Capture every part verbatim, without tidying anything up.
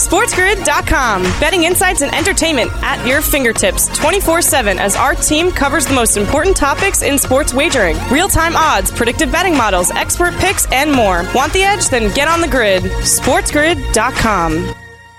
SportsGrid dot com. Betting insights and entertainment at your fingertips twenty-four seven as our team covers the most important topics in sports wagering. Real-time odds, predictive betting models, expert picks, and more. Want the edge? Then get on the grid. SportsGrid dot com.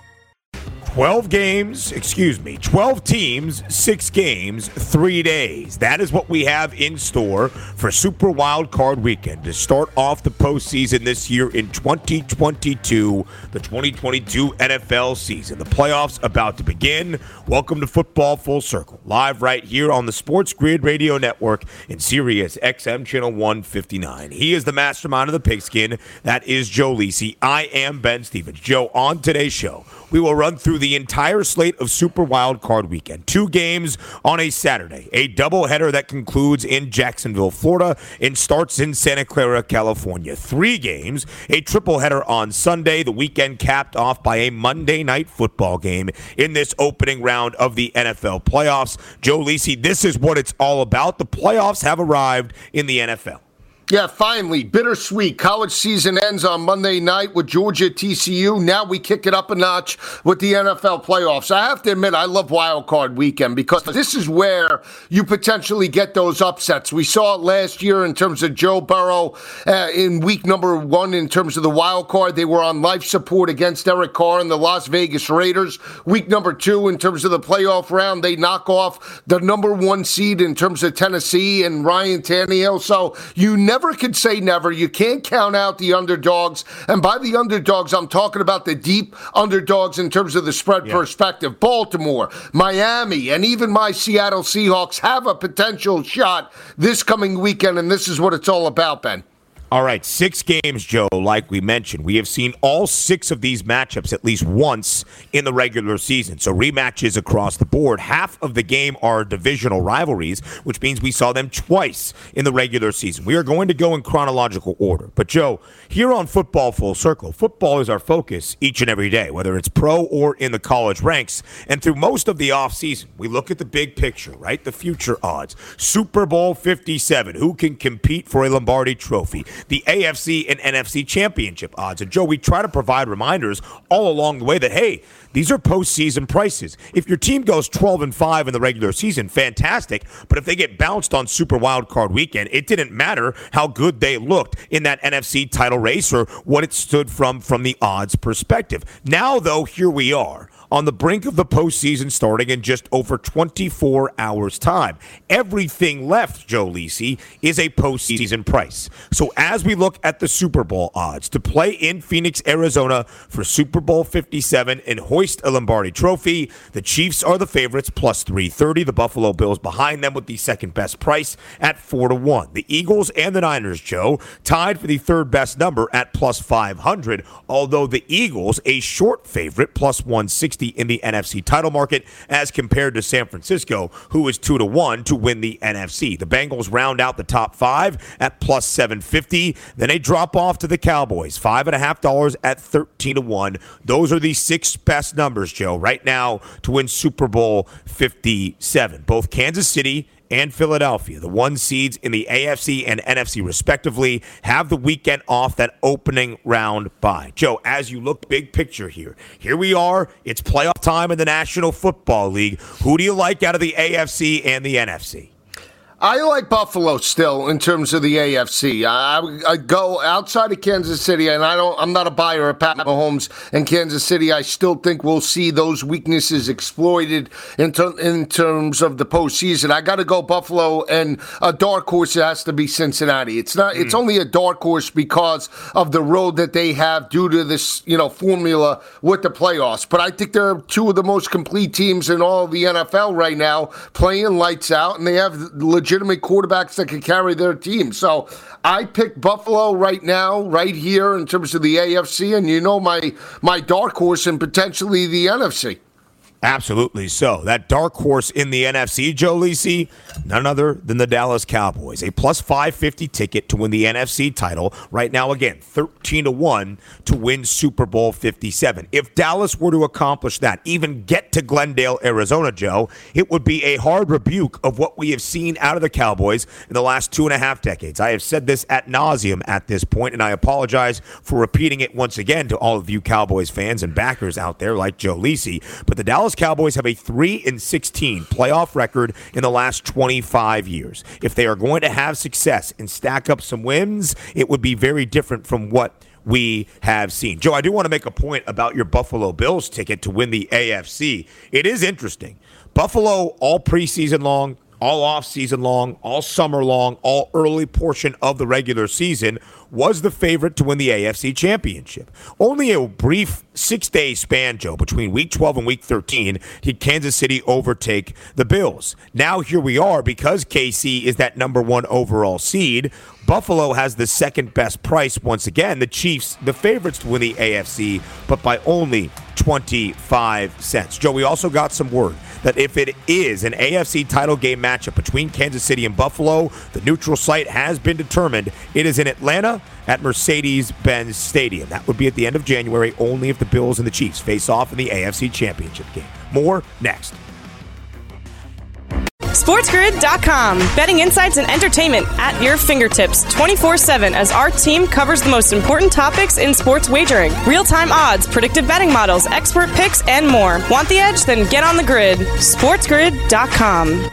twelve games, excuse me, twelve teams, six games, three days. That is what we have in store for Super Wild Card Weekend to start off the postseason this year in twenty twenty-two, the twenty twenty-two N F L season. The playoffs about to begin. Welcome to Football Full Circle, live right here on the Sports Grid Radio Network in Sirius X M Channel one fifty-nine. He is the mastermind of the pigskin. That is Joe Lisi. I am Ben Stevens. Joe, on today's show, we will run through the entire slate of Super Wild Card Weekend. Two games on a Saturday. A doubleheader that concludes in Jacksonville, Florida, and starts in Santa Clara, California. Three games. A tripleheader on Sunday. The weekend capped off by a Monday night football game in this opening round of the N F L playoffs. Joe Lisi, this is what it's all about. The playoffs have arrived in the N F L. Yeah, finally, bittersweet. College season ends on Monday night with Georgia T C U. Now we kick it up a notch with the N F L playoffs. I have to admit, I love Wild Card Weekend because this is where you potentially get those upsets. We saw it last year in terms of Joe Burrow uh, in week number one in terms of the wild card. They were on life support against Derek Carr and the Las Vegas Raiders. Week number two in terms of the playoff round, they knock off the number one seed in terms of Tennessee and Ryan Tannehill. So you never Never can say never. You can't count out the underdogs. And by the underdogs, I'm talking about the deep underdogs in terms of the spread yeah. perspective. Baltimore, Miami, and even my Seattle Seahawks have a potential shot this coming weekend, and this is what it's all about, Ben. All right, six games, Joe, like we mentioned. We have seen all six of these matchups at least once in the regular season. So rematches across the board. Half of the game are divisional rivalries, which means we saw them twice in the regular season. We are going to go in chronological order. But, Joe, here on Football Full Circle, football is our focus each and every day, whether it's pro or in the college ranks. And through most of the offseason, we look at the big picture, right? The future odds. Super Bowl fifty-seven, who can compete for a Lombardi trophy? The A F C and N F C championship odds. And, Joe, we try to provide reminders all along the way that, hey, these are postseason prices. If your team goes twelve and five in the regular season, fantastic. But if they get bounced on Super Wild Card Weekend, it didn't matter how good they looked in that N F C title race or what it stood from from the odds perspective. Now, though, here we are on the brink of the postseason starting in just over twenty-four hours' time. Everything left, Joe Lisi, is a postseason price. So as we look at the Super Bowl odds to play in Phoenix, Arizona for Super Bowl fifty-seven and hoist a Lombardi trophy, the Chiefs are the favorites, plus three thirty. The Buffalo Bills behind them with the second best price at four to one. The Eagles and the Niners, Joe, tied for the third best number at plus five hundred, although the Eagles, a short favorite, plus one sixty in the N F C title market as compared to San Francisco, who is two to one to win the N F C. The Bengals round out the top five at plus seven fifty. Then they drop off to the Cowboys, five and a half dollars at thirteen to one. Those are the six best numbers, Joe, right now to win Super Bowl fifty-seven. Both Kansas City and Philadelphia, the one seeds in the A F C and N F C respectively, have the weekend off that opening round bye. Joe, as you look big picture here, here we are. It's playoff time in the National Football League. Who do you like out of the A F C and the N F C? I like Buffalo still in terms of the A F C. I, I go outside of Kansas City, and I don't. I'm not a buyer of Pat Mahomes in Kansas City. I still think we'll see those weaknesses exploited in, ter- in terms of the postseason. I got to go Buffalo, and a dark horse has to be Cincinnati. It's not. Mm. It's only a dark horse because of the road that they have due to this, you know, formula with the playoffs. But I think they're two of the most complete teams in all of the N F L right now, playing lights out, and they have legit. legitimate quarterbacks that can carry their team. So I pick Buffalo right now, right here in terms of the A F C, and you know my my dark horse and potentially the N F C. Absolutely so. That dark horse in the N F C, Joe Lisi, none other than the Dallas Cowboys. A plus five fifty ticket to win the N F C title. Right now, again, thirteen to one to win Super Bowl fifty-seven. If Dallas were to accomplish that, even get to Glendale, Arizona, Joe, it would be a hard rebuke of what we have seen out of the Cowboys in the last two and a half decades. I have said this ad nauseum at this point, and I apologize for repeating it once again to all of you Cowboys fans and backers out there like Joe Lisi. But the Dallas Cowboys have a three and sixteen playoff record in the last twenty-five years. If they are going to have success and stack up some wins, it would be very different from what we have seen. Joe, I do want to make a point about your Buffalo Bills ticket to win the A F C. It is interesting. Buffalo all preseason long, all offseason long, all summer long, all early portion of the regular season was the favorite to win the A F C Championship. Only a brief six-day span, Joe, between Week twelve and Week thirteen did Kansas City overtake the Bills. Now here we are, because K C is that number one overall seed. Buffalo has the second best price once again. The Chiefs, the favorites to win the A F C, but by only twenty-five cents. Joe, we also got some word that if it is an A F C title game matchup between Kansas City and Buffalo, the neutral site has been determined. It is in Atlanta at Mercedes-Benz Stadium. That would be at the end of January, only if the Bills and the Chiefs face off in the A F C Championship game. More next. SportsGrid dot com. Betting insights and entertainment at your fingertips twenty-four seven as our team covers the most important topics in sports wagering. Real-time odds, predictive betting models, expert picks, and more. Want the edge? Then get on the grid. SportsGrid dot com.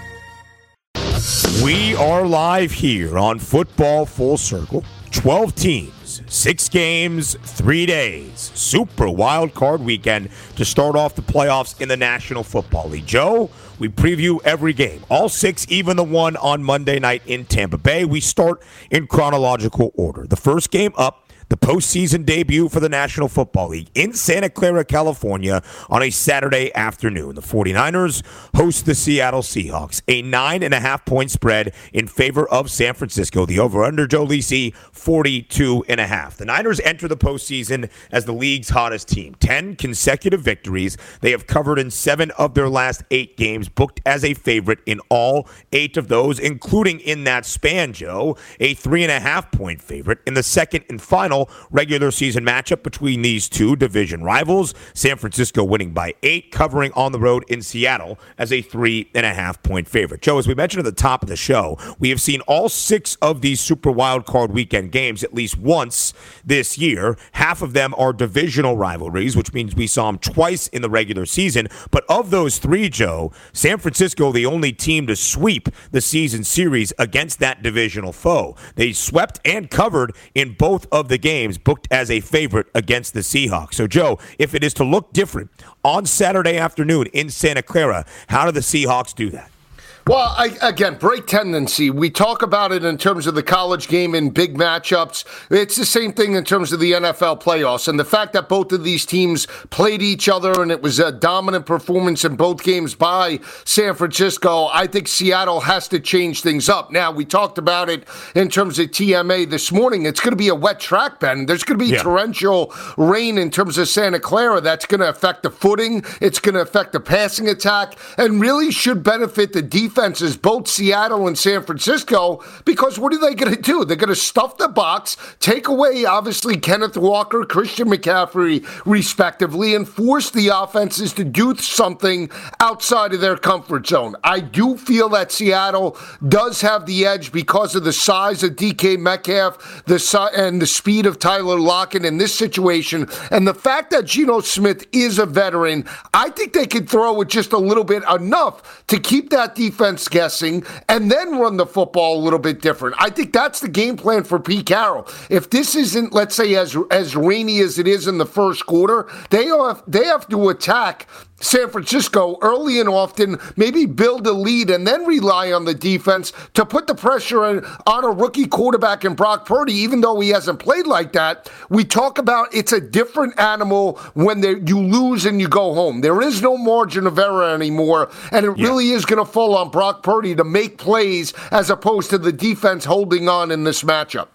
We are live here on Football Full Circle. twelve teams, six games, three days. Super wild card weekend to start off the playoffs in the National Football League. Joe, we preview every game, all six, even the one on Monday night in Tampa Bay. We start in chronological order. The first game up, the postseason debut for the National Football League in Santa Clara, California on a Saturday afternoon. The 49ers host the Seattle Seahawks, a nine and a half point spread in favor of San Francisco. The over-under, Joe Lisi, forty-two and a half. The Niners enter the postseason as the league's hottest team. Ten consecutive victories. They have covered in seven of their last eight games, booked as a favorite in all eight of those, including in that span, Joe, a three and a half point favorite in the second and final regular season matchup between these two division rivals. San Francisco winning by eight, covering on the road in Seattle as a three and a half point favorite. Joe, as we mentioned at the top of the show, we have seen all six of these Super Wild Card weekend games at least once this year. Half of them are divisional rivalries, which means we saw them twice in the regular season. But of those three, Joe, San Francisco, the only team to sweep the season series against that divisional foe. They swept and covered in both of the games. games booked as a favorite against the Seahawks. So, Joe, if it is to look different on Saturday afternoon in Santa Clara, how do the Seahawks do that? Well, I, again, break tendency. We talk about it in terms of the college game in big matchups. It's the same thing in terms of the N F L playoffs. And the fact that both of these teams played each other and it was a dominant performance in both games by San Francisco, I think Seattle has to change things up. Now, we talked about it in terms of T M A this morning. It's going to be a wet track, Ben. There's going to be yeah. torrential rain in terms of Santa Clara. That's going to affect the footing. It's going to affect the passing attack and really should benefit the defense. Defenses, both Seattle and San Francisco, because what are they going to do? They're going to stuff the box, take away, obviously, Kenneth Walker, Christian McCaffrey, respectively, and force the offenses to do something outside of their comfort zone. I do feel that Seattle does have the edge because of the size of D K Metcalf the si- and the speed of Tyler Lockett in this situation, and the fact that Geno Smith is a veteran. I think they could throw it just a little bit enough to keep that defense guessing and then run the football a little bit different. I think that's the game plan for Pete Carroll. If this isn't, let's say, as as rainy as it is in the first quarter, they have, they have to attack San Francisco early and often, maybe build a lead and then rely on the defense to put the pressure on, on a rookie quarterback in Brock Purdy, even though he hasn't played like that. We talk about it's a different animal when you lose and you go home. There is no margin of error anymore, and it yeah. really is going to fall on Brock Purdy to make plays as opposed to the defense holding on in this matchup.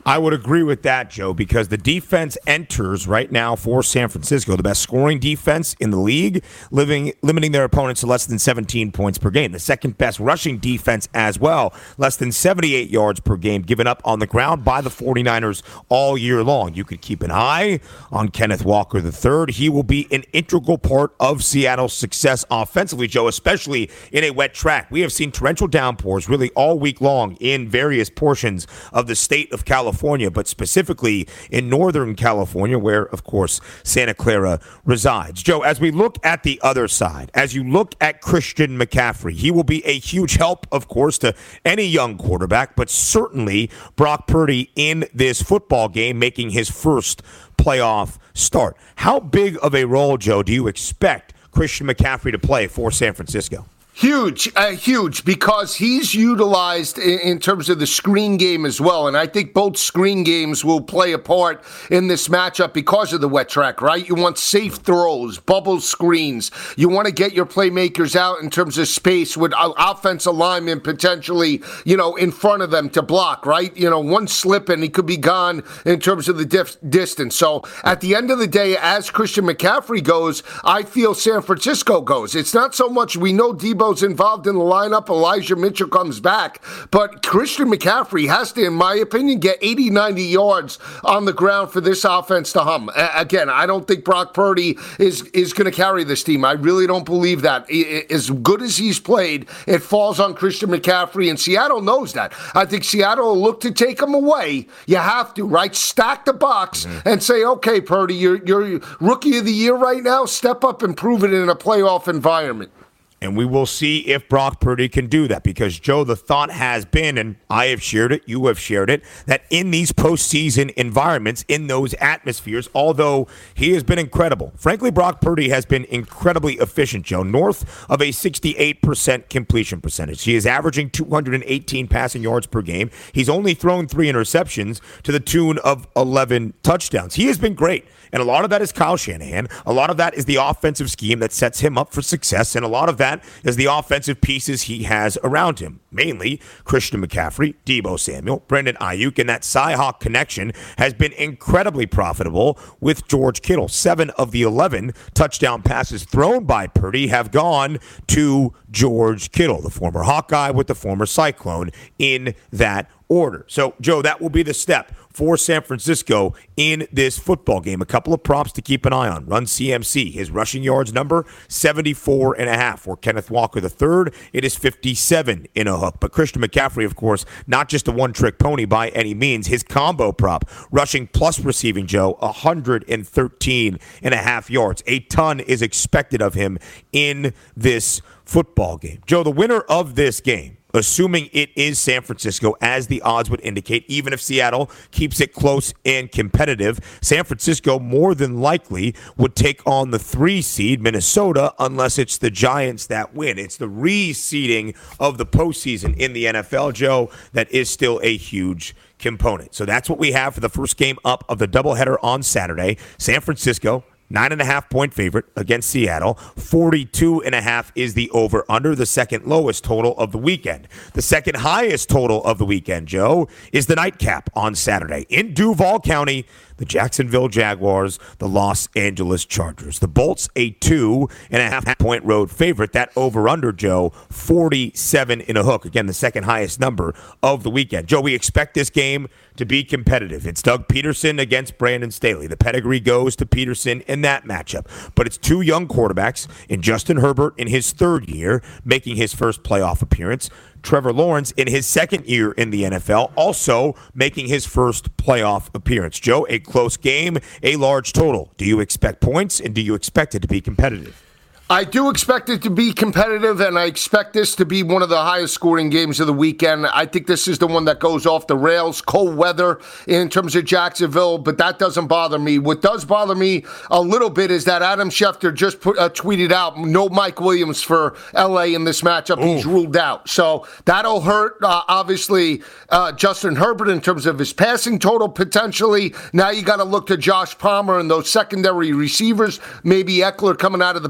I would agree with that, Joe, because the defense enters right now for San Francisco, the best scoring defense in the league, living, limiting their opponents to less than seventeen points per game. The second best rushing defense as well, less than seventy-eight yards per game given up on the ground by the 49ers all year long. You could keep an eye on Kenneth Walker the third. He will be an integral part of Seattle's success offensively, Joe, especially in a wet track. We have seen torrential downpours really all week long in various portions of the state of California. California, but specifically in Northern California, where, of course, Santa Clara resides. Joe, as we look at the other side, as you look at Christian McCaffrey, he will be a huge help, of course, to any young quarterback, but certainly Brock Purdy in this football game making his first playoff start. How big of a role, Joe, do you expect Christian McCaffrey to play for San Francisco? Huge, uh, huge, because he's utilized in, in terms of the screen game as well. And I think both screen games will play a part in this matchup because of the wet track, right? You want safe throws, bubble screens. You want to get your playmakers out in terms of space with uh, offensive linemen potentially, you know, in front of them to block, right? You know, one slip and he could be gone in terms of the dif- distance. So at the end of the day, as Christian McCaffrey goes, I feel San Francisco goes. It's not so much we know Debo involved in the lineup. Elijah Mitchell comes back. But Christian McCaffrey has to, in my opinion, get eighty, ninety yards on the ground for this offense to hum. A- again, I don't think Brock Purdy is, is going to carry this team. I really don't believe that. I- as good as he's played, it falls on Christian McCaffrey, and Seattle knows that. I think Seattle will look to take him away. You have to, right? Stack the box mm-hmm. and say, okay, Purdy, you're, you're rookie of the year right now. Step up and prove it in a playoff environment. And we will see if Brock Purdy can do that because, Joe, the thought has been, and I have shared it, you have shared it, that in these postseason environments, in those atmospheres, although he has been incredible, frankly, Brock Purdy has been incredibly efficient, Joe, north of a sixty-eight percent completion percentage. He is averaging two hundred eighteen passing yards per game. He's only thrown three interceptions to the tune of eleven touchdowns. He has been great. And a lot of that is Kyle Shanahan. A lot of that is the offensive scheme that sets him up for success. And a lot of that is the offensive pieces he has around him. Mainly Christian McCaffrey, Deebo Samuel, Brandon Ayuk, and that Cy-Hawk connection has been incredibly profitable with George Kittle. Seven of the eleven touchdown passes thrown by Purdy have gone to George Kittle, the former Hawkeye with the former Cyclone, in that order. So, Joe, that will be the step for San Francisco in this football game. A couple of props to keep an eye on. Run C M C, his rushing yards number, seventy-four and a half. For Kenneth Walker the third, it is fifty-seven in a hook. But Christian McCaffrey, of course, not just a one-trick pony by any means. His combo prop, rushing plus receiving, Joe, one hundred thirteen and a half yards. A ton is expected of him in this football game. Joe, the winner of this game, assuming it is San Francisco, as the odds would indicate, even if Seattle keeps it close and competitive, San Francisco more than likely would take on the three seed Minnesota unless it's the Giants that win. It's the reseeding of the postseason in the N F L, Joe, that is still a huge component. So that's what we have for the first game up of the doubleheader on Saturday. San Francisco, Nine and a half point favorite against Seattle. forty-two and a half is the over-under, the second lowest total of the weekend. The second highest total of the weekend, Joe, is the nightcap on Saturday in Duval County. The Jacksonville Jaguars, the Los Angeles Chargers. The Bolts, a two and a half point road favorite. That over-under, Joe, forty-seven in a hook. Again, the second highest number of the weekend. Joe, we expect this game to be competitive. It's Doug Peterson against Brandon Staley. The pedigree goes to Peterson in that matchup. But it's two young quarterbacks in Justin Herbert in his third year, making his first playoff appearance. Trevor Lawrence in his second year in the N F L, also making his first playoff appearance. Joe, a close game, a large total. Do you expect points, and do you expect it to be competitive? I do expect it to be competitive, and I expect this to be one of the highest scoring games of the weekend. I think this is the one that goes off the rails. Cold weather in terms of Jacksonville, but that doesn't bother me. What does bother me a little bit is that Adam Schefter just put, uh, tweeted out, no Mike Williams for L A in this matchup. Ooh. He's ruled out. So that'll hurt, uh, obviously, uh, Justin Herbert in terms of his passing total potentially. Now you got to look to Josh Palmer and those secondary receivers, maybe Eckler coming out of the backfield.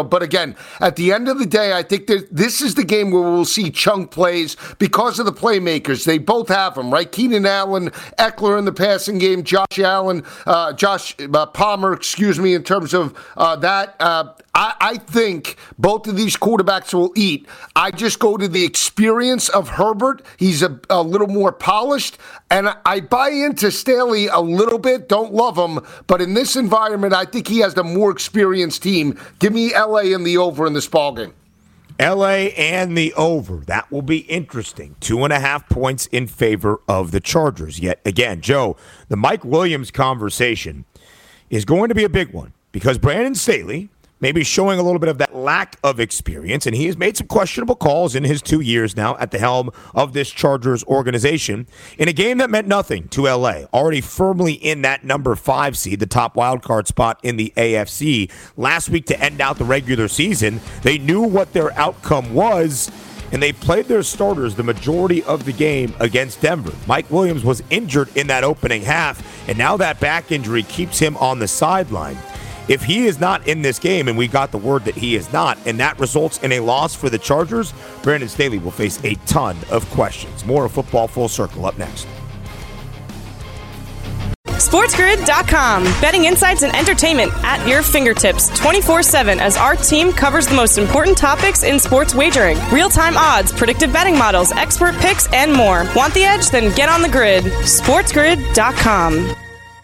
field. But again, at the end of the day, I think that this is the game where we'll see chunk plays because of the playmakers. They both have them, right? Keenan Allen, Eckler in the passing game, Josh Allen, uh, Josh uh, Palmer, excuse me, in terms of uh, that. Uh, I, I think both of these quarterbacks will eat. I just go to the experience of Herbert. He's a, a little more polished, and I, I buy into Staley a little bit. Don't love him, but in this environment, I think he has the more experienced team. Give me L A and the over in this ballgame. L A and the over. That will be interesting. Two and a half points in favor of the Chargers. Yet again, Joe, the Mike Williams conversation is going to be a big one because Brandon Staley maybe showing a little bit of that lack of experience, and he has made some questionable calls in his two years now at the helm of this Chargers organization in a game that meant nothing to L A, already firmly in that number five seed, the top wildcard spot in the A F C. Last week to end out the regular season, they knew what their outcome was, and they played their starters the majority of the game against Denver. Mike Williams was injured in that opening half, and now that back injury keeps him on the sideline. If he is not in this game, and we got the word that he is not, and that results in a loss for the Chargers, Brandon Staley will face a ton of questions. More of Football Full Circle up next. SportsGrid dot com. Betting insights and entertainment at your fingertips twenty-four seven as our team covers the most important topics in sports wagering. Real-time odds, predictive betting models, expert picks, and more. Want the edge? Then get on the grid. SportsGrid dot com.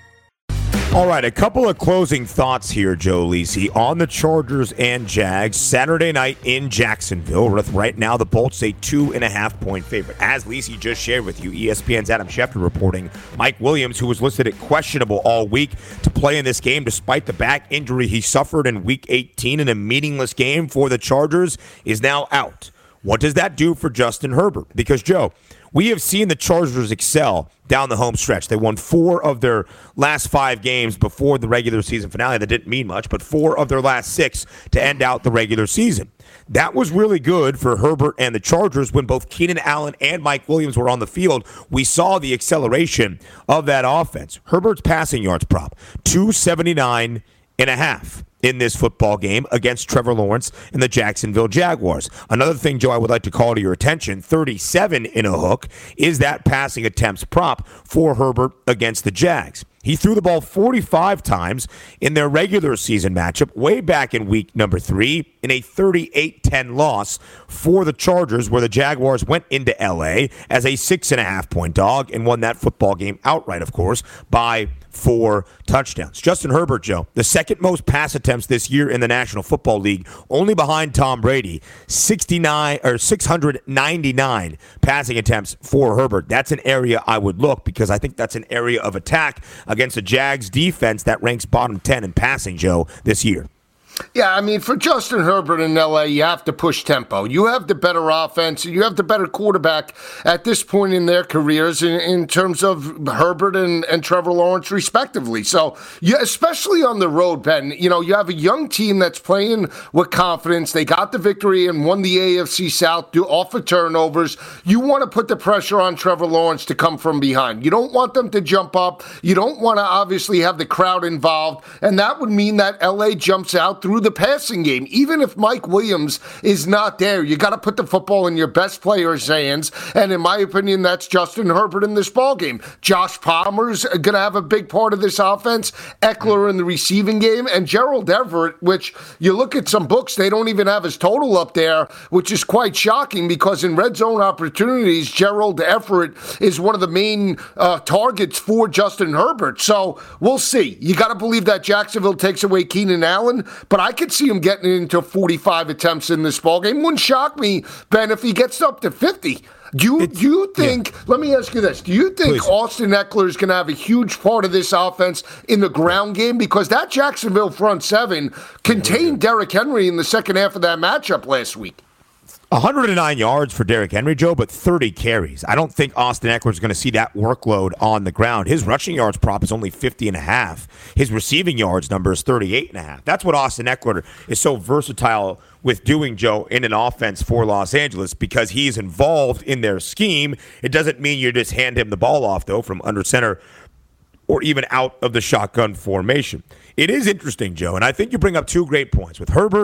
All right, a couple of closing thoughts here, Joe Lisi, on the Chargers and Jags. Saturday night in Jacksonville. Right now, the Bolts a two and a half point favorite. As Lisi just shared with you, E S P N's Adam Schefter reporting Mike Williams, who was listed at questionable all week to play in this game despite the back injury he suffered in week eighteen in a meaningless game for the Chargers, is now out. What does that do for Justin Herbert? Because, Joe, we have seen the Chargers excel down the home stretch. They won four of their last five games before the regular season finale. That didn't mean much, but four of their last six to end out the regular season. That was really good for Herbert and the Chargers when both Keenan Allen and Mike Williams were on the field. We saw the acceleration of that offense. Herbert's passing yards prop, two seventy-nine and a half in this football game against Trevor Lawrence and the Jacksonville Jaguars. Another thing, Joe, I would like to call to your attention, thirty-seven in a hook, is that passing attempts prop for Herbert against the Jags. He threw the ball forty-five times in their regular season matchup way back in week number three in a thirty-eight ten loss for the Chargers, where the Jaguars went into L A as a six and a half point dog and won that football game outright, of course, by four touchdowns. Justin Herbert, Joe, the second most pass attempts this year in the National Football League, only behind Tom Brady, sixty-nine or six hundred ninety-nine passing attempts for Herbert. That's an area I would look because I think that's an area of attack against a Jags defense that ranks bottom ten in passing, Joe, this year. Yeah, I mean, for Justin Herbert in L A, you have to push tempo. You have the better offense, and you have the better quarterback at this point in their careers in, in terms of Herbert and, and Trevor Lawrence, respectively. So, yeah, especially on the road, Ben, you know, you have a young team that's playing with confidence. They got the victory and won the A F C South do, off of turnovers. You want to put the pressure on Trevor Lawrence to come from behind. You don't want them to jump up. You don't want to obviously have the crowd involved, and that would mean that L A jumps out through the passing game. Even if Mike Williams is not there, you got to put the football in your best player's hands, and in my opinion, that's Justin Herbert in this ballgame. Josh Palmer's going to have a big part of this offense, Eckler in the receiving game, and Gerald Everett, which you look at some books, they don't even have his total up there, which is quite shocking because in red zone opportunities, Gerald Everett is one of the main uh, targets for Justin Herbert. So we'll see. You got to believe that Jacksonville takes away Keenan Allen, but I could see him getting into forty-five attempts in this ballgame. Wouldn't shock me, Ben, if he gets up to fifty. Do you, do you think, yeah. let me ask you this, do you think Please. Austin Eckler is going to have a huge part of this offense in the ground game? Because that Jacksonville front seven contained Derrick Henry in the second half of that matchup last week. one hundred nine yards for Derrick Henry, Joe, but thirty carries. I don't think Austin Eckler is going to see that workload on the ground. His rushing yards prop is only fifty and a half. His receiving yards number is thirty-eight and a half. That's what Austin Eckler is so versatile with doing, Joe, in an offense for Los Angeles because he's involved in their scheme. It doesn't mean you just hand him the ball off, though, from under center or even out of the shotgun formation. It is interesting, Joe, and I think you bring up two great points with Herbert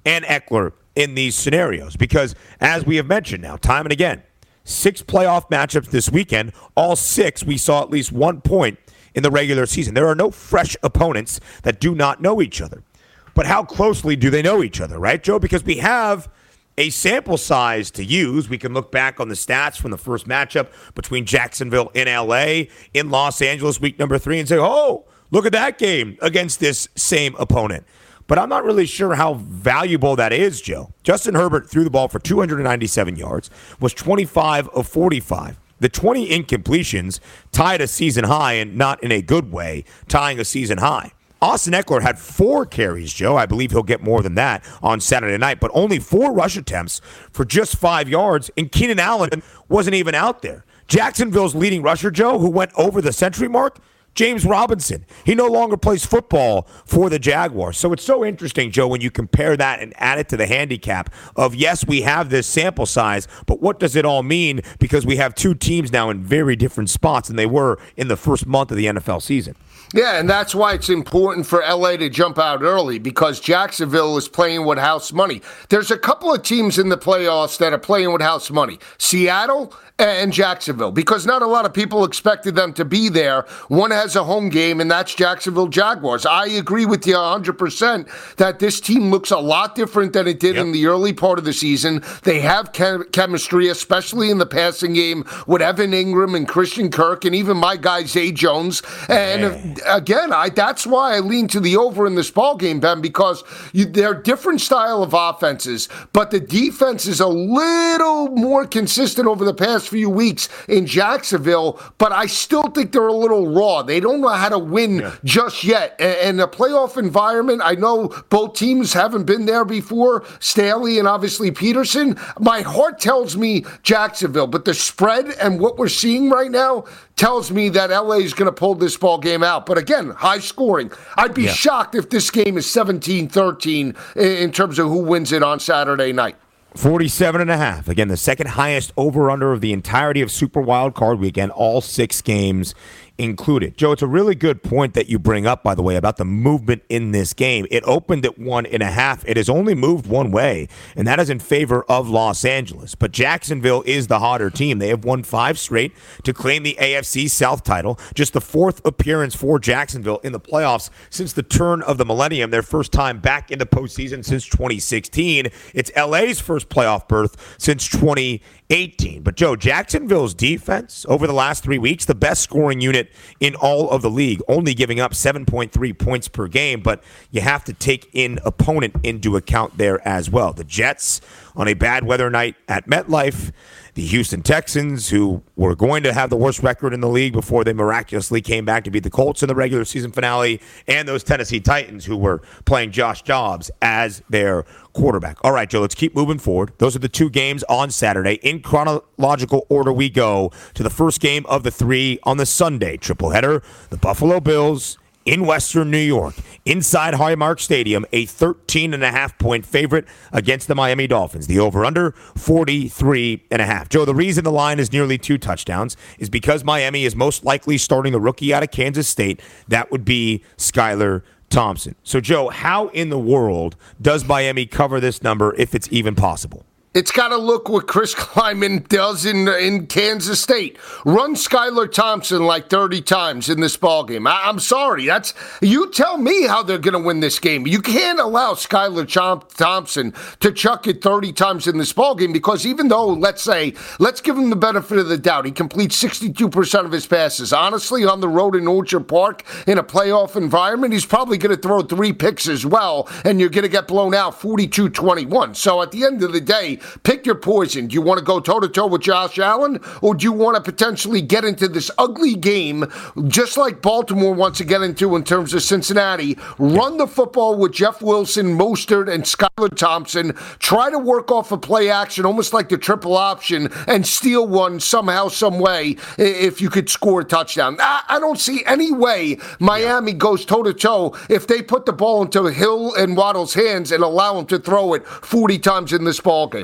and Eckler in these scenarios. Because, as we have mentioned now, time and again, six playoff matchups this weekend, all six we saw at least one point in the regular season. There are no fresh opponents that do not know each other. But how closely do they know each other, right, Joe? Because we have a sample size to use. We can look back on the stats from the first matchup between Jacksonville and L A in Los Angeles week number three and say, oh, look at that game against this same opponent. But I'm not really sure how valuable that is, Joe. Justin Herbert threw the ball for two hundred ninety-seven yards, was twenty-five of forty-five. The twenty incompletions tied a season high, and not in a good way, tying a season high. Austin Eckler had four carries, Joe. I believe he'll get more than that on Saturday night, but only four rush attempts for just five yards, and Keenan Allen wasn't even out there. Jacksonville's leading rusher, Joe, who went over the century mark, James Robinson. He no longer plays football for the Jaguars. So it's so interesting, Joe, when you compare that and add it to the handicap of, yes, we have this sample size, but what does it all mean? Because we have two teams now in very different spots than they were in the first month of the N F L season. Yeah, and that's why it's important for L A to jump out early, because Jacksonville is playing with house money. There's a couple of teams in the playoffs that are playing with house money. Seattle and Jacksonville, because not a lot of people expected them to be there. One has a home game, and that's Jacksonville Jaguars. I agree with you one hundred percent that this team looks a lot different than it did yep. in the early part of the season. They have chem- chemistry, especially in the passing game with Evan Ingram and Christian Kirk, and even my guy Zay Jones. And Man. again, I that's why I lean to the over in this ball game, Ben, because you, they're different style of offenses, but the defense is a little more consistent over the past few weeks in Jacksonville, but I still think they're a little raw. They don't know how to win yeah. just yet. And the playoff environment, I know both teams haven't been there before, Staley and obviously Peterson. My heart tells me Jacksonville, but the spread and what we're seeing right now tells me that L A is going to pull this ball game out. But again, high scoring. I'd be yeah. shocked if this game is seventeen thirteen in terms of who wins it on Saturday night. forty-seven and a half. Again, the second highest over-under of the entirety of Super Wild Card Weekend, all six games included. Joe, it's a really good point that you bring up, by the way, about the movement in this game. It opened at one and a half. It has only moved one way, and that is in favor of Los Angeles. But Jacksonville is the hotter team. They have won five straight to claim the A F C South title. Just the fourth appearance for Jacksonville in the playoffs since the turn of the millennium, their first time back in the postseason since twenty sixteen. It's L A's first playoff berth since twenty eighteen. But, Joe, Jacksonville's defense over the last three weeks, the best scoring unit in all of the league, only giving up seven point three points per game, but you have to take in opponent into account there as well. The Jets on a bad weather night at MetLife, the Houston Texans, who were going to have the worst record in the league before they miraculously came back to beat the Colts in the regular season finale, and those Tennessee Titans, who were playing Josh Dobbs as their quarterback. All right, Joe, let's keep moving forward. Those are the two games on Saturday. In chronological order, we go to the first game of the three on the Sunday triple header. The Buffalo Bills in Western New York, inside Highmark Stadium, a thirteen and a half point favorite against the Miami Dolphins. The over-under, forty-three and a half. Joe, the reason the line is nearly two touchdowns is because Miami is most likely starting the rookie out of Kansas State. That would be Skylar Thompson. So, Joe, how in the world does Miami cover this number if it's even possible? It's got to look what Chris Kleiman does in in Kansas State. Run Skylar Thompson like thirty times in this ballgame. I, I'm sorry. That's you tell me how they're going to win this game. You can't allow Skylar Chomp- Thompson to chuck it thirty times in this ballgame, because even though, let's say, let's give him the benefit of the doubt, he completes sixty-two percent of his passes. Honestly, on the road in Orchard Park in a playoff environment, he's probably going to throw three picks as well, and you're going to get blown out forty-two twenty-one. So at the end of the day, pick your poison. Do you want to go toe-to-toe with Josh Allen, or do you want to potentially get into this ugly game, just like Baltimore wants to get into in terms of Cincinnati? Run the football with Jeff Wilson, Mostert, and Skylar Thompson. Try to work off a play action, almost like the triple option, and steal one somehow, some way, if you could score a touchdown. I, I don't see any way Miami yeah. goes toe-to-toe if they put the ball into Hill and Waddle's hands and allow him to throw it forty times in this ballgame.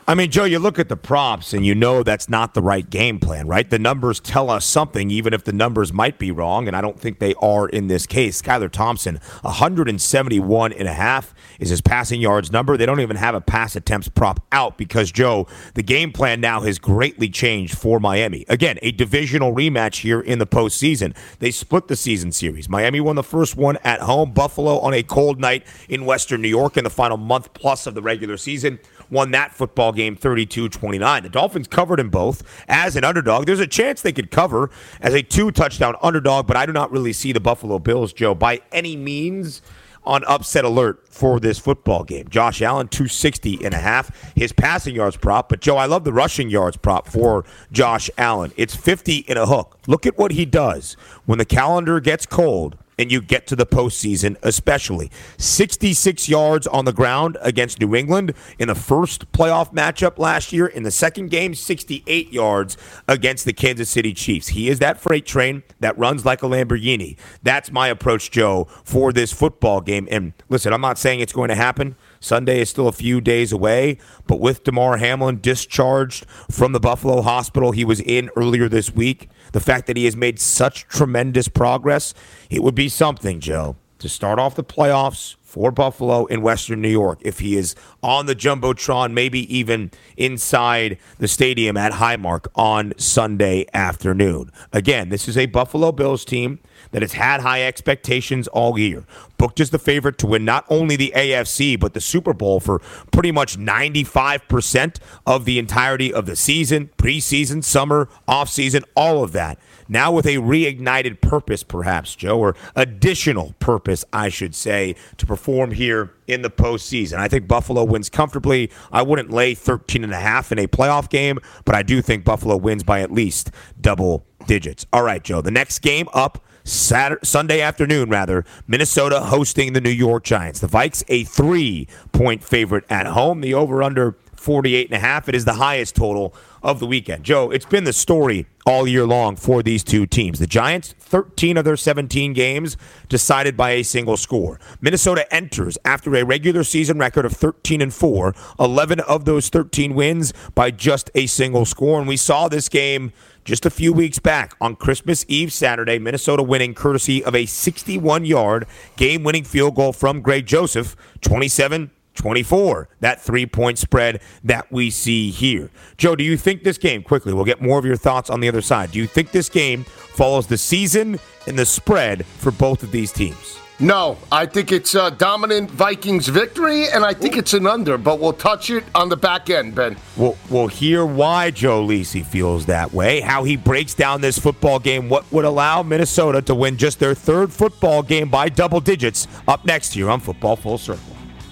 I mean, Joe, you look at the props and you know that's not the right game plan, right? The numbers tell us something, even if the numbers might be wrong, and I don't think they are in this case. Skylar Thompson, one seventy-one and a half is his passing yards number. They don't even have a pass attempts prop out because, Joe, the game plan now has greatly changed for Miami. Again, a divisional rematch here in the postseason. They split the season series. Miami won the first one at home. Buffalo on a cold night in Western New York in the final month plus of the regular season won that football game thirty-two twenty-nine. The Dolphins covered in both as an underdog. There's a chance they could cover as a two-touchdown underdog, but I do not really see the Buffalo Bills, Joe, by any means on upset alert for this football game. Josh Allen, two sixty and a half, his passing yards prop. But, Joe, I love the rushing yards prop for Josh Allen. It's fifty in a hook. Look at what he does when the calendar gets cold and you get to the postseason, especially. sixty-six yards on the ground against New England in the first playoff matchup last year. In the second game, sixty-eight yards against the Kansas City Chiefs. He is that freight train that runs like a Lamborghini. That's my approach, Joe, for this football game. And listen, I'm not saying it's going to happen. Sunday is still a few days away, but with Damar Hamlin discharged from the Buffalo hospital he was in earlier this week, the fact that he has made such tremendous progress, it would be something, Joe, to start off the playoffs for Buffalo in Western New York if he is on the Jumbotron, maybe even inside the stadium at Highmark on Sunday afternoon. Again, this is a Buffalo Bills team that has had high expectations all year. Booked as the favorite to win not only the A F C, but the Super Bowl for pretty much ninety-five percent of the entirety of the season, preseason, summer, offseason, all of that. Now with a reignited purpose, perhaps, Joe, or additional purpose, I should say, to perform here in the postseason. I think Buffalo wins comfortably. I wouldn't lay thirteen and a half in a playoff game, but I do think Buffalo wins by at least double digits. All right, Joe, the next game up Saturday, Sunday afternoon, rather, Minnesota hosting the New York Giants. The Vikes, a three-point favorite at home. The over-under forty-eight and a half. It is the highest total of the weekend. Joe, it's been the story all year long for these two teams. The Giants, thirteen of their seventeen games decided by a single score. Minnesota enters after a regular season record of thirteen and four, eleven of those thirteen wins by just a single score. And we saw this game just a few weeks back on Christmas Eve Saturday, Minnesota winning courtesy of a sixty-one-yard game-winning field goal from Greg Joseph, twenty-seven twenty-four, that three-point spread that we see here. Joe, do you think this game, quickly, we'll get more of your thoughts on the other side, do you think this game follows the season and the spread for both of these teams? No, I think it's a dominant Vikings victory, and I think it's an under, but we'll touch it on the back end, Ben. We'll, we'll hear why Joe Lisi feels that way, how he breaks down this football game, what would allow Minnesota to win just their third football game by double digits, up next here on Football Full Circle.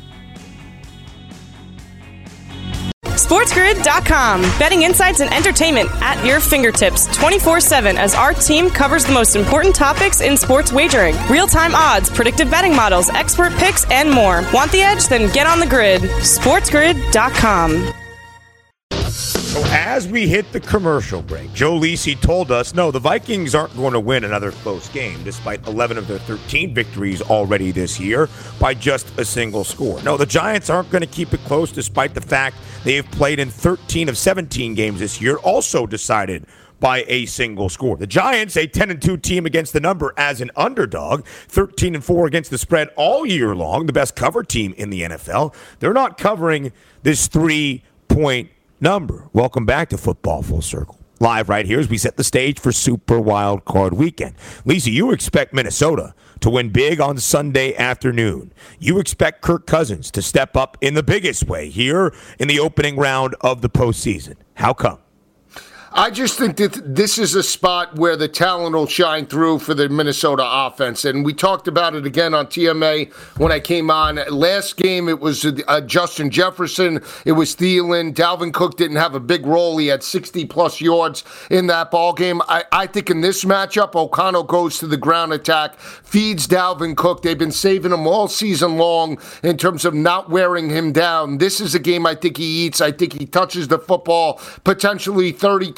SportsGrid dot com. Betting insights and entertainment at your fingertips twenty-four seven as our team covers the most important topics in sports wagering. Real-time odds, predictive betting models, expert picks, and more. Want the edge? Then get on the grid. SportsGrid dot com. So as we hit the commercial break, Joe Lisi told us, no, the Vikings aren't going to win another close game, despite eleven of their thirteen victories already this year by just a single score. No, the Giants aren't going to keep it close, despite the fact they have played in thirteen of seventeen games this year, also decided by a single score. The Giants, a ten and two team against the number as an underdog, thirteen and four against the spread all year long, the best cover team in the N F L. They're not covering this three-point number. Welcome back to Football Full Circle. Live right here as we set the stage for Super Wild Card Weekend. Lisa, you expect Minnesota to win big on Sunday afternoon. You expect Kirk Cousins to step up in the biggest way here in the opening round of the postseason. How come? I just think that this is a spot where the talent will shine through for the Minnesota offense. And we talked about it again on T M A when I came on. Last game, it was uh, Justin Jefferson. It was Thielen. Dalvin Cook didn't have a big role. He had sixty-plus yards in that ball game. I, I think in this matchup, O'Connell goes to the ground attack, feeds Dalvin Cook. They've been saving him all season long in terms of not wearing him down. This is a game I think he eats. I think he touches the football potentially thirty times.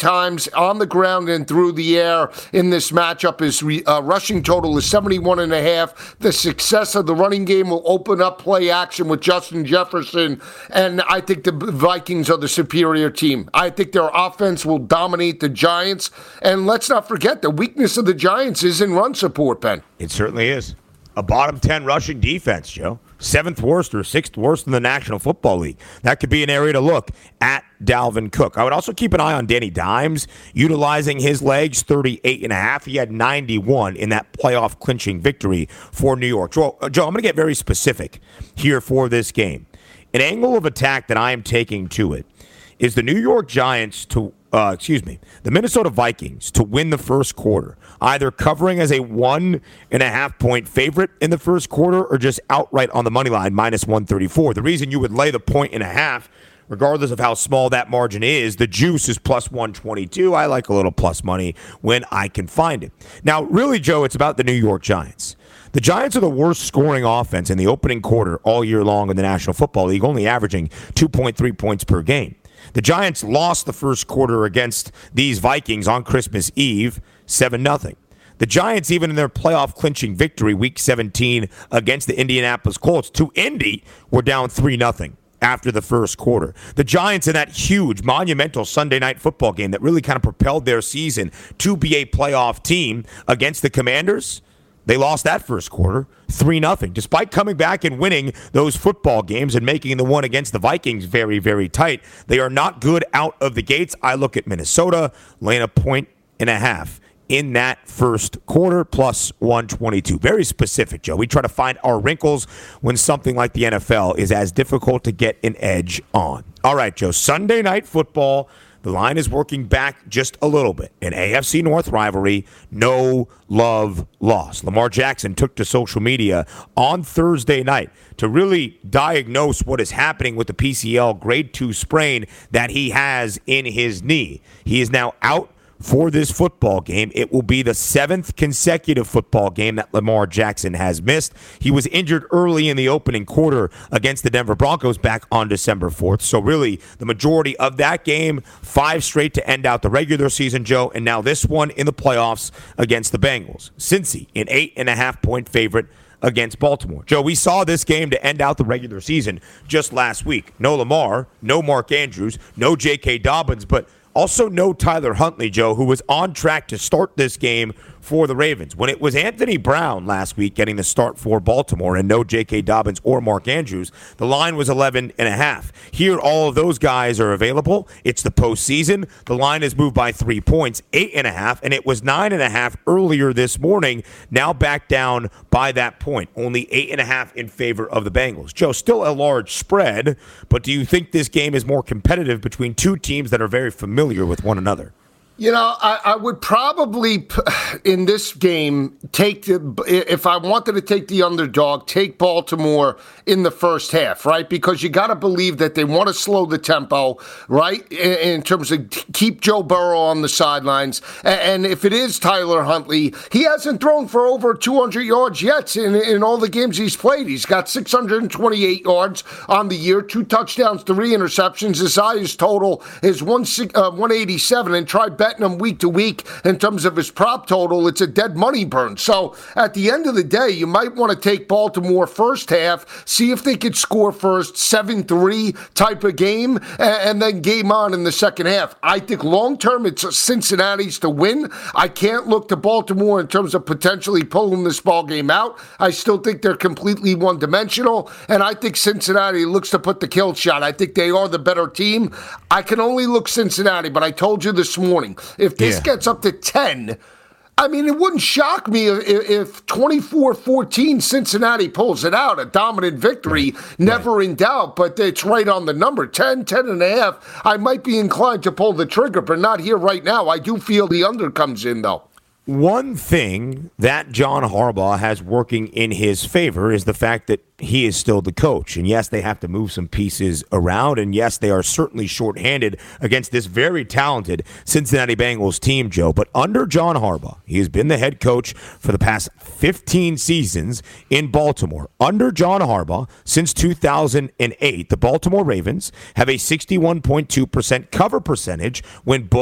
times on the ground and through the air in this matchup. His uh, rushing total is seventy-one and a half. The success of the running game will open up play action with Justin Jefferson, and I think the Vikings are the superior team. I think their offense will dominate the Giants, and let's not forget the weakness of the Giants is in run support, Ben. It certainly is. A bottom ten rushing defense, Joe. Seventh worst or sixth worst in the National Football League. That could be an area to look at Dalvin Cook. I would also keep an eye on Danny Dimes, utilizing his legs, thirty-eight and a half. He had ninety-one in that playoff clinching victory for New York. Joe, Joe I'm going to get very specific here for this game. An angle of attack that I am taking to it is the New York Giants to, uh, excuse me, the Minnesota Vikings to win the first quarter, either covering as a one and a half point favorite in the first quarter or just outright on the money line, minus one thirty-four. The reason you would lay the point and a half, regardless of how small that margin is, the juice is plus one twenty-two. I like a little plus money when I can find it. Now, really, Joe, it's about the New York Giants. The Giants are the worst scoring offense in the opening quarter all year long in the National Football League, only averaging two point three points per game. The Giants lost the first quarter against these Vikings on Christmas Eve, seven nothing. The Giants, even in their playoff clinching victory week seventeen against the Indianapolis Colts to Indy, were down three nothing after the first quarter. The Giants in that huge, monumental Sunday night football game that really kind of propelled their season to be a playoff team against the Commanders, they lost that first quarter, three nothing. Despite coming back and winning those football games and making the one against the Vikings very, very tight, they are not good out of the gates. I look at Minnesota, laying a point and a half in that first quarter, plus one twenty-two. Very specific, Joe. We try to find our wrinkles when something like the N F L is as difficult to get an edge on. All right, Joe, Sunday night football. The line is working back just a little bit. An A F C North rivalry, no love lost. Lamar Jackson took to social media on Thursday night to really diagnose what is happening with the P C L grade two sprain that he has in his knee. He is now out for this football game. It will be the seventh consecutive football game that Lamar Jackson has missed. He was injured early in the opening quarter against the Denver Broncos back on December fourth. So really, the majority of that game, five straight to end out the regular season, Joe, and now this one in the playoffs against the Bengals. Cincy, an eight and a half point favorite against Baltimore. Joe, we saw this game to end out the regular season just last week. No Lamar, no Mark Andrews, no J K. Dobbins, but also no Tyler Huntley, Joe, who was on track to start this game for the Ravens. When it was Anthony Brown last week getting the start for Baltimore and no J K. Dobbins or Mark Andrews, the line was eleven and a half. Here, all of those guys are available. It's the postseason. The line has moved by three points, eight and a half, and it was nine and a half earlier this morning, now back down by that point. Only eight and a half in favor of the Bengals. Joe, still a large spread, but do you think this game is more competitive between two teams that are very familiar with one another? You know, I, I would probably, in this game, take the, if I wanted to take the underdog, take Baltimore in the first half, right? Because you got to believe that they want to slow the tempo, right? In, in terms of keep Joe Burrow on the sidelines. And, and if it is Tyler Huntley, he hasn't thrown for over two hundred yards yet in, in all the games he's played. He's got six hundred twenty-eight yards on the year, two touchdowns, three interceptions. His highest total is one eighty-seven, and try betting him week to week in terms of his prop total. It's a dead money burn. So at the end of the day, you might want to take Baltimore first half, see if they could score first, seven three type of game, and, and then game on in the second half. I think long-term it's Cincinnati's to win. I can't look to Baltimore in terms of potentially pulling this ball game out. I still think they're completely one-dimensional, and I think Cincinnati looks to put the kill shot. I think they are the better team. I can only look Cincinnati, but I told you this morning, if this yeah. gets up to ten, I mean, it wouldn't shock me if, if twenty-four fourteen Cincinnati pulls it out, a dominant victory, right. never right. in doubt, but it's right on the number, ten, ten and a half. I might be inclined to pull the trigger, but not here right now. I do feel the under comes in, though. One thing that John Harbaugh has working in his favor is the fact that he is still the coach. And yes, they have to move some pieces around. And yes, they are certainly shorthanded against this very talented Cincinnati Bengals team, Joe. But under John Harbaugh, he has been the head coach for the past fifteen seasons in Baltimore. Under John Harbaugh, since two thousand eight, the Baltimore Ravens have a sixty-one point two percent cover percentage when booked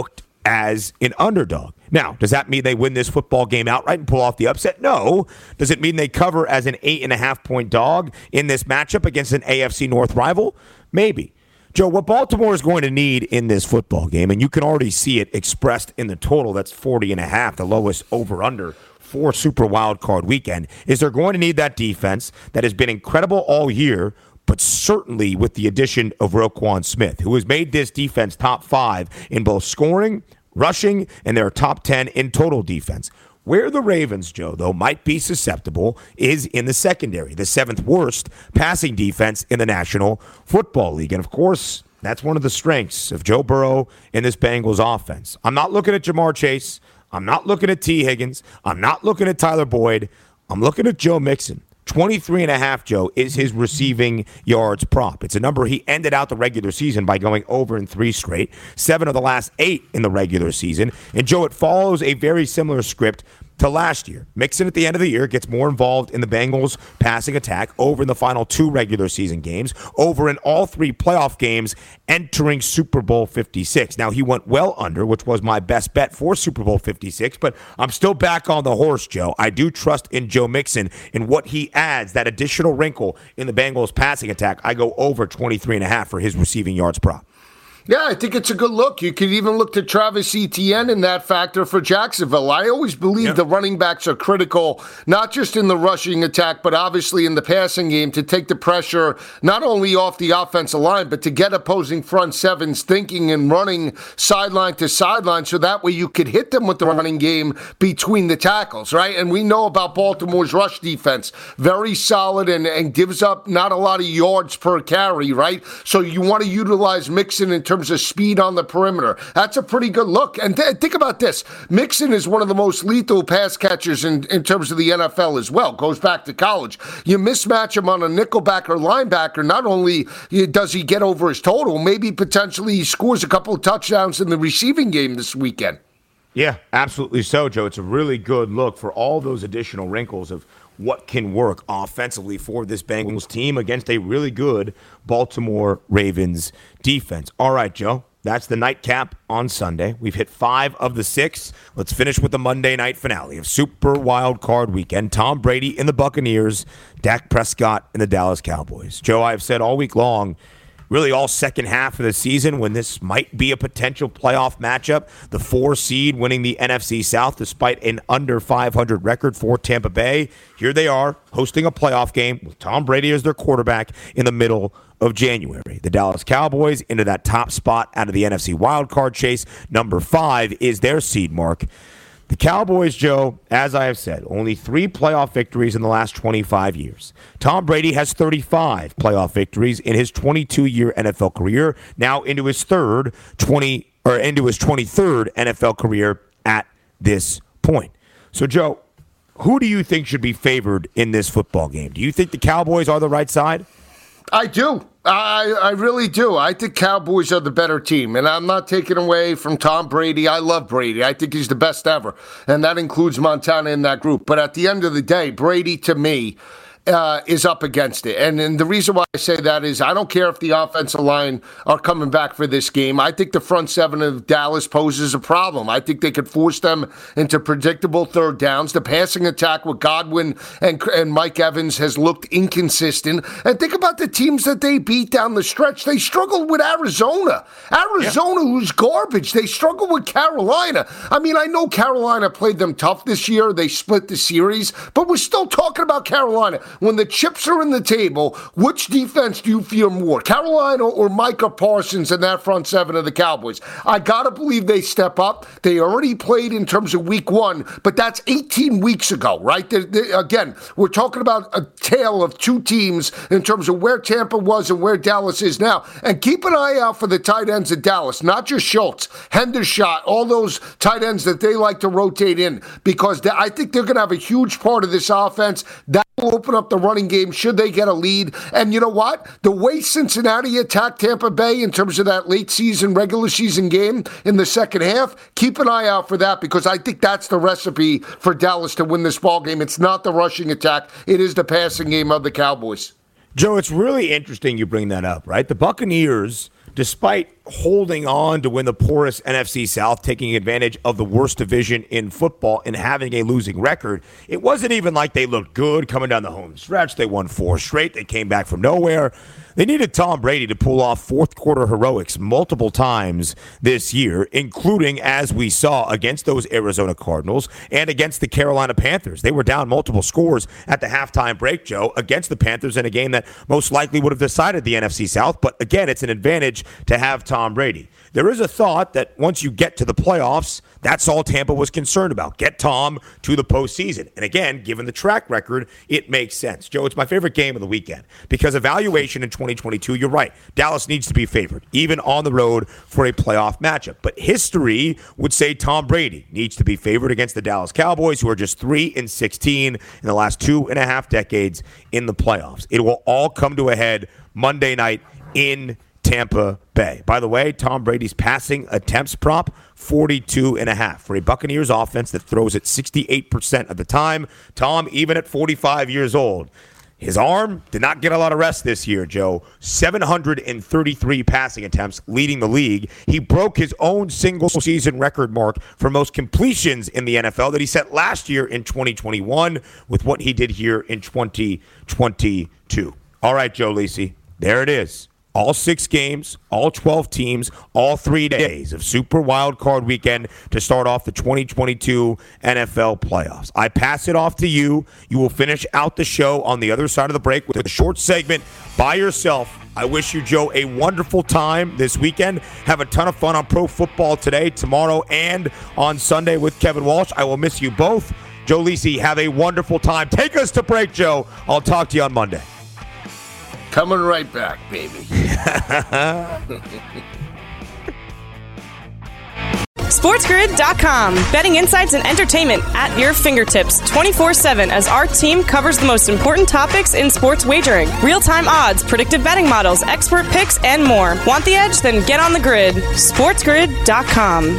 as an underdog. Now, does that mean they win this football game outright and pull off the upset? No. Does it mean they cover as an eight and a half point dog in this matchup against an A F C North rival? Maybe. Joe, what Baltimore is going to need in this football game, and you can already see it expressed in the total, that's forty and a half, the lowest over-under for Super Wild Card Weekend, is they're going to need that defense that has been incredible all year, but certainly with the addition of Roquan Smith, who has made this defense top five in both scoring, rushing, and their top ten in total defense. Where the Ravens, Joe, though, might be susceptible is in the secondary, the seventh worst passing defense in the National Football League. And, of course, that's one of the strengths of Joe Burrow in this Bengals offense. I'm not looking at Jamar Chase. I'm not looking at T. Higgins. I'm not looking at Tyler Boyd. I'm looking at Joe Mixon. twenty-three and a half, Joe, is his receiving yards prop. It's a number he ended out the regular season by going over in three straight, seven of the last eight in the regular season. And, Joe, it follows a very similar script to last year. Mixon at the end of the year gets more involved in the Bengals' passing attack over in the final two regular season games, over in all three playoff games entering Super Bowl fifty-six. Now, he went well under, which was my best bet for Super Bowl fifty-six, but I'm still back on the horse, Joe. I do trust in Joe Mixon and what he adds, that additional wrinkle in the Bengals' passing attack. I go over twenty-three and a half for his receiving yards prop. Yeah, I think it's a good look. You could even look to Travis Etienne in that factor for Jacksonville. I always believe yep. the running backs are critical, not just in the rushing attack, but obviously in the passing game to take the pressure not only off the offensive line, but to get opposing front sevens thinking and running sideline to sideline so that way you could hit them with the running game between the tackles, right? And we know about Baltimore's rush defense. Very solid and, and gives up not a lot of yards per carry, right? So you want to utilize Mixon in terms of speed on the perimeter. That's a pretty good look. And th- think about this. Mixon is one of the most lethal pass catchers in, in terms of the N F L as well. Goes back to college. You mismatch him on a nickelback or linebacker, not only does he get over his total, maybe potentially he scores a couple of touchdowns in the receiving game this weekend. Yeah, absolutely so, Joe. It's a really good look for all those additional wrinkles of what can work offensively for this Bengals team against a really good Baltimore Ravens defense. All right, Joe, that's the nightcap on Sunday. We've hit five of the six. Let's finish with the Monday night finale of Super Wild Card Weekend. Tom Brady in the Buccaneers, Dak Prescott in the Dallas Cowboys. Joe, I've said all week long, really all second half of the season, when this might be a potential playoff matchup. The four seed winning the N F C South despite an under five hundred record for Tampa Bay. Here they are hosting a playoff game with Tom Brady as their quarterback in the middle of January. The Dallas Cowboys into that top spot out of the N F C wildcard chase. Number five is their seed mark. The Cowboys, Joe, as I have said, only three playoff victories in the last twenty-five years. Tom Brady has thirty-five playoff victories in his twenty-two-year N F L career, now into his third twenty or into his twenty-third N F L career at this point. So, Joe, who do you think should be favored in this football game? Do you think the Cowboys are the right side? I do. I, I really do. I think Cowboys are the better team, and I'm not taking away from Tom Brady. I love Brady. I think he's the best ever, and that includes Montana in that group. But at the end of the day, Brady, to me, Uh, is up against it. And, and the reason why I say that is I don't care if the offensive line are coming back for this game. I think the front seven of Dallas poses a problem. I think they could force them into predictable third downs. The passing attack with Godwin and, and Mike Evans has looked inconsistent. And think about the teams that they beat down the stretch. They struggled with Arizona. Arizona, yeah. who's garbage. They struggled with Carolina. I mean, I know Carolina played them tough this year. They split the series. But we're still talking about Carolina. When the chips are in the table, which defense do you fear more, Carolina or Micah Parsons in that front seven of the Cowboys? I got to believe they step up. They already played in terms of week one, but that's eighteen weeks ago, right? They, they, again, we're talking about a tale of two teams in terms of where Tampa was and where Dallas is now. And keep an eye out for the tight ends of Dallas, not just Schultz, Hendershot, all those tight ends that they like to rotate in, because they, I think they're going to have a huge part of this offense. That will open up the running game should they get a lead. And you know what? The way Cincinnati attacked Tampa Bay in terms of that late season, regular season game in the second half, keep an eye out for that, because I think that's the recipe for Dallas to win this ball game. It's not the rushing attack. It is the passing game of the Cowboys. Joe, it's really interesting you bring that up, right? The Buccaneers despite holding on to win the poorest N F C South, taking advantage of the worst division in football and having a losing record, it wasn't even like they looked good coming down the home stretch. They won four straight. They came back from nowhere. They needed Tom Brady to pull off fourth quarter heroics multiple times this year, including, as we saw, against those Arizona Cardinals and against the Carolina Panthers. They were down multiple scores at the halftime break, Joe, against the Panthers in a game that most likely would have decided the N F C South. But again, it's an advantage to have Tom Brady. There is a thought that once you get to the playoffs, that's all Tampa was concerned about. Get Tom to the postseason. And again, given the track record, it makes sense. Joe, it's my favorite game of the weekend because evaluation in twenty twenty-two, you're right. Dallas needs to be favored, even on the road for a playoff matchup. But history would say Tom Brady needs to be favored against the Dallas Cowboys, who are just three and sixteen in the last two and a half decades in the playoffs. It will all come to a head Monday night in Tampa Bay. By the way, Tom Brady's passing attempts prop, forty-two and a half for a Buccaneers offense that throws it sixty-eight percent of the time. Tom, even at forty-five years old, his arm did not get a lot of rest this year, Joe. seven hundred thirty-three passing attempts, leading the league. He broke his own single-season record mark for most completions in the N F L that he set last year in twenty twenty-one with what he did here in twenty twenty-two. All right, Joe Lisi, there it is. All six games, all twelve teams, all three days of Super Wild Card Weekend to start off the twenty twenty-two N F L playoffs. I pass it off to you. You will finish out the show on the other side of the break with a short segment by yourself. I wish you, Joe, a wonderful time this weekend. Have a ton of fun on Pro Football today, tomorrow, and on Sunday with Kevin Walsh. I will miss you both. Joe Lisi, have a wonderful time. Take us to break, Joe. I'll talk to you on Monday. Coming right back, baby. SportsGrid dot com. Betting insights and entertainment at your fingertips twenty-four seven as our team covers the most important topics in sports wagering. Real-time odds, predictive betting models, expert picks, and more. Want the edge? Then get on the grid. SportsGrid dot com.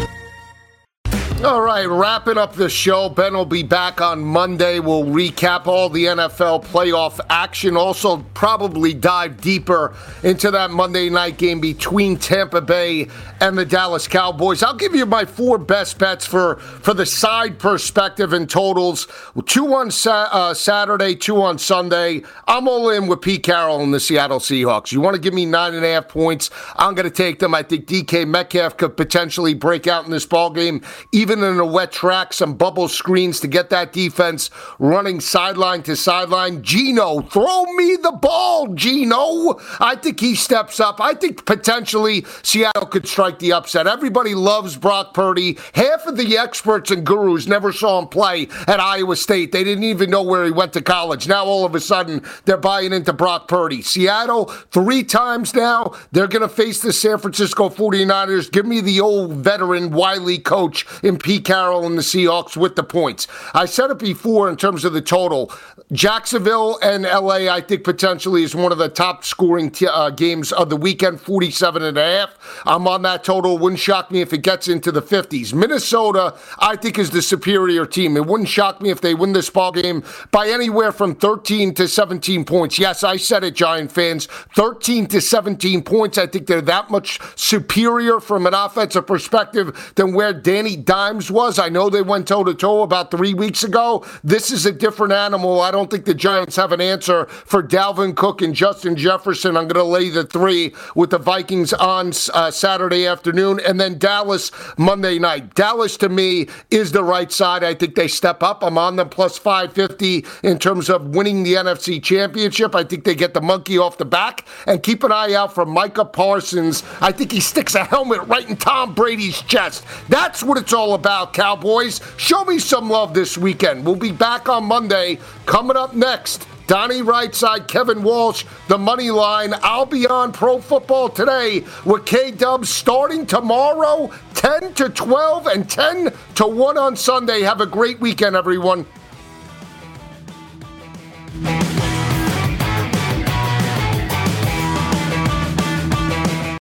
All right, wrapping up the show. Ben will be back on Monday. We'll recap all the N F L playoff action. Also, probably dive deeper into that Monday night game between Tampa Bay and the Dallas Cowboys. I'll give you my four best bets for, for the side perspective and totals. Two on sa- uh, Saturday, two on Sunday. I'm all in with Pete Carroll and the Seattle Seahawks. You want to give me nine and a half points? I'm going to take them. I think D K Metcalf could potentially break out in this ballgame. Even Even in a wet track, some bubble screens to get that defense running sideline to sideline. Geno, throw me the ball, Geno. I think he steps up. I think potentially Seattle could strike the upset. Everybody loves Brock Purdy. Half of the experts and gurus never saw him play at Iowa State. They didn't even know where he went to college. Now all of a sudden, they're buying into Brock Purdy. Seattle, three times now, they're going to face the San Francisco forty-niners. Give me the old veteran, wily coach in Pete Carroll and the Seahawks with the points. I said it before in terms of the total. Jacksonville and L A, I think potentially is one of the top scoring t- uh, games of the weekend, forty-seven and a half. I'm on that total. Wouldn't shock me if it gets into the fifties. Minnesota, I think, is the superior team. It wouldn't shock me if they win this ball game by anywhere from thirteen to seventeen points. Yes, I said it, Giant fans. thirteen to seventeen points. I think they're that much superior from an offensive perspective than where Danny Dimes was. I know they went toe-to-toe about three weeks ago. This is a different animal. I don't think the Giants have an answer for Dalvin Cook and Justin Jefferson. I'm going to lay the three with the Vikings on uh, Saturday afternoon, and then Dallas Monday night. Dallas, to me, is the right side. I think they step up. I'm on them plus five fifty in terms of winning the N F C Championship. I think they get the monkey off the back, and keep an eye out for Micah Parsons. I think he sticks a helmet right in Tom Brady's chest. That's what it's all about, Cowboys. Show me some love this weekend. We'll be back on Monday. Coming up next, Donnie Rightside, Kevin Walsh, the money line. I'll be on Pro Football Today with K-Dubs starting tomorrow, ten to twelve and ten to one on Sunday. Have a great weekend, everyone.